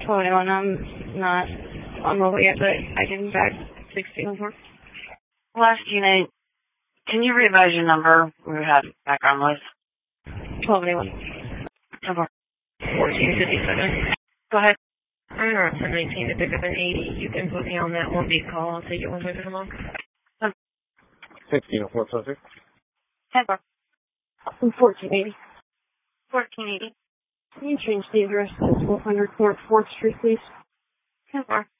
1281, I'm not on mobile yet, but I can back 1604. Last unit, can you revise your number? We had background noise. 1281. 1457. Go ahead. I'm around 719 to pick up an 80. You can put me on that one big call. I'll take it once I come on. 1604, closer. 10-4. 1480. 1480. Can you change the address to 1200 North 4th Street, please? 10-4.